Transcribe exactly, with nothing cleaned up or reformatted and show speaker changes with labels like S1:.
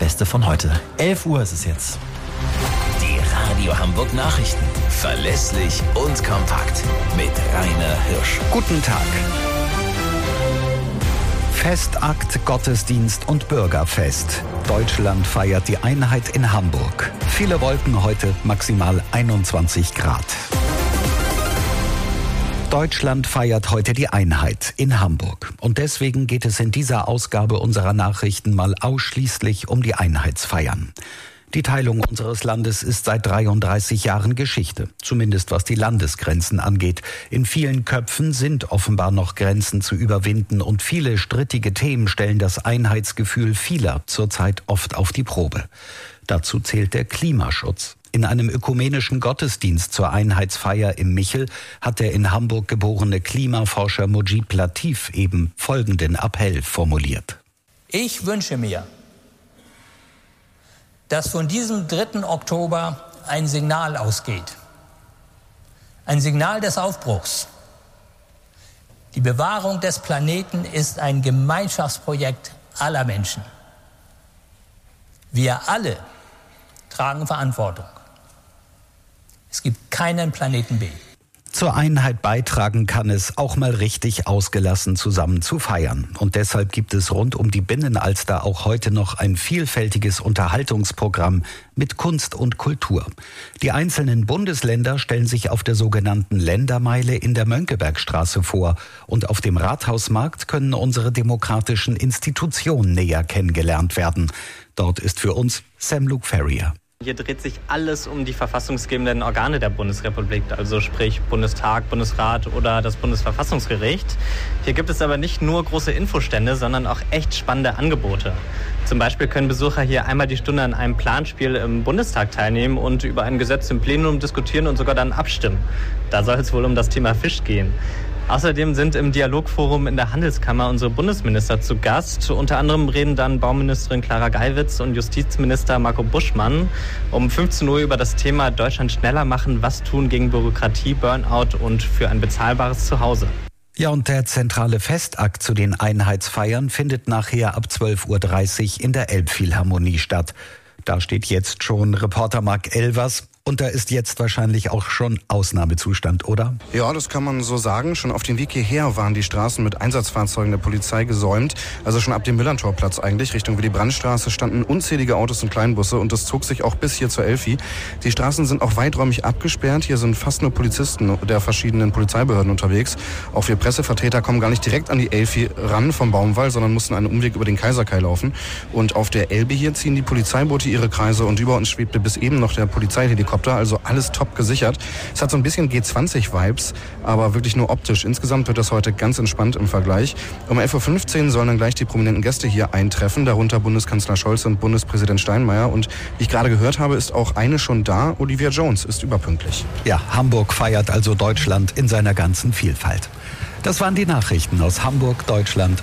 S1: Beste von heute. elf Uhr ist es jetzt.
S2: Die Radio Hamburg Nachrichten. Verlässlich und kompakt. Mit Rainer Hirsch.
S3: Guten Tag. Festakt, Gottesdienst und Bürgerfest. Deutschland feiert die Einheit in Hamburg. Viele Wolken heute, maximal einundzwanzig Grad. Deutschland feiert heute die Einheit in Hamburg. Und deswegen geht es in dieser Ausgabe unserer Nachrichten mal ausschließlich um die Einheitsfeiern. Die Teilung unseres Landes ist seit dreiunddreißig Jahren Geschichte, zumindest was die Landesgrenzen angeht. In vielen Köpfen sind offenbar noch Grenzen zu überwinden und viele strittige Themen stellen das Einheitsgefühl vieler zurzeit oft auf die Probe. Dazu zählt der Klimaschutz. In einem ökumenischen Gottesdienst zur Einheitsfeier im Michel hat der in Hamburg geborene Klimaforscher Mujib Latif eben folgenden Appell formuliert.
S4: Ich wünsche mir, dass von diesem dritten Oktober ein Signal ausgeht. Ein Signal des Aufbruchs. Die Bewahrung des Planeten ist ein Gemeinschaftsprojekt aller Menschen. Wir alle tragen Verantwortung. Es gibt keinen Planeten B.
S3: Zur Einheit beitragen kann es, auch mal richtig ausgelassen zusammen zu feiern. Und deshalb gibt es rund um die Binnenalster auch heute noch ein vielfältiges Unterhaltungsprogramm mit Kunst und Kultur. Die einzelnen Bundesländer stellen sich auf der sogenannten Ländermeile in der Mönckebergstraße vor. Und auf dem Rathausmarkt können unsere demokratischen Institutionen näher kennengelernt werden. Dort ist für uns Sam Luke Ferrier.
S5: Hier dreht sich alles um die verfassungsgebenden Organe der Bundesrepublik, also sprich Bundestag, Bundesrat oder das Bundesverfassungsgericht. Hier gibt es aber nicht nur große Infostände, sondern auch echt spannende Angebote. Zum Beispiel können Besucher hier einmal die Stunde an einem Planspiel im Bundestag teilnehmen und über ein Gesetz im Plenum diskutieren und sogar dann abstimmen. Da soll es wohl um das Thema Fisch gehen. Außerdem sind im Dialogforum in der Handelskammer unsere Bundesminister zu Gast. Unter anderem reden dann Bauministerin Clara Geiwitz und Justizminister Marco Buschmann um fünfzehn Uhr über das Thema Deutschland schneller machen, was tun gegen Bürokratie, Burnout und für ein bezahlbares Zuhause.
S3: Ja, und der zentrale Festakt zu den Einheitsfeiern findet nachher ab zwölf Uhr dreißig in der Elbphilharmonie statt. Da steht jetzt schon Reporter Marc Elvers. Und da ist jetzt wahrscheinlich auch schon Ausnahmezustand, oder?
S6: Ja, das kann man so sagen. Schon auf dem Weg hierher waren die Straßen mit Einsatzfahrzeugen der Polizei gesäumt. Also schon ab dem Millantorplatz eigentlich, Richtung Willy-Brandt-Straße, standen unzählige Autos und Kleinbusse. Und das zog sich auch bis hier zur Elfi. Die Straßen sind auch weiträumig abgesperrt. Hier sind fast nur Polizisten der verschiedenen Polizeibehörden unterwegs. Auch wir Pressevertreter kommen gar nicht direkt an die Elfi ran vom Baumwall, sondern mussten einen Umweg über den Kaiserkai laufen. Und auf der Elbe hier ziehen die Polizeiboote ihre Kreise. Und über uns schwebte bis eben noch der Polizeihelikopter. Also alles top gesichert. Es hat so ein bisschen G zwanzig Vibes, aber wirklich nur optisch. Insgesamt wird das heute ganz entspannt im Vergleich. Um elf Uhr fünfzehn sollen dann gleich die prominenten Gäste hier eintreffen, darunter Bundeskanzler Scholz und Bundespräsident Steinmeier. Und wie ich gerade gehört habe, ist auch eine schon da. Olivia Jones ist überpünktlich.
S3: Ja, Hamburg feiert also Deutschland in seiner ganzen Vielfalt. Das waren die Nachrichten aus Hamburg, Deutschland